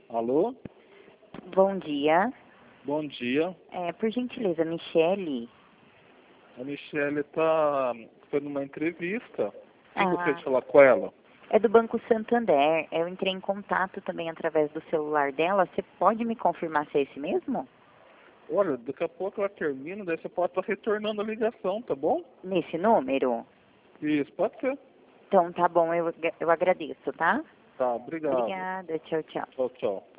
Alô? Bom dia. Bom dia. Por gentileza, Michele? A Michelle foi numa entrevista. Quem gostaria Ah, de falar com ela? é do Banco Santander. Eu entrei em contato também através do celular dela. Você pode me confirmar se é esse mesmo? Olha, daqui a pouco ela termina, daí você pode estar retornando a ligação, tá bom? Nesse número? Isso, pode ser. Então tá bom, eu agradeço, tá? Tá, obrigado. Obrigada, tchau, tchau. Tchau, tchau.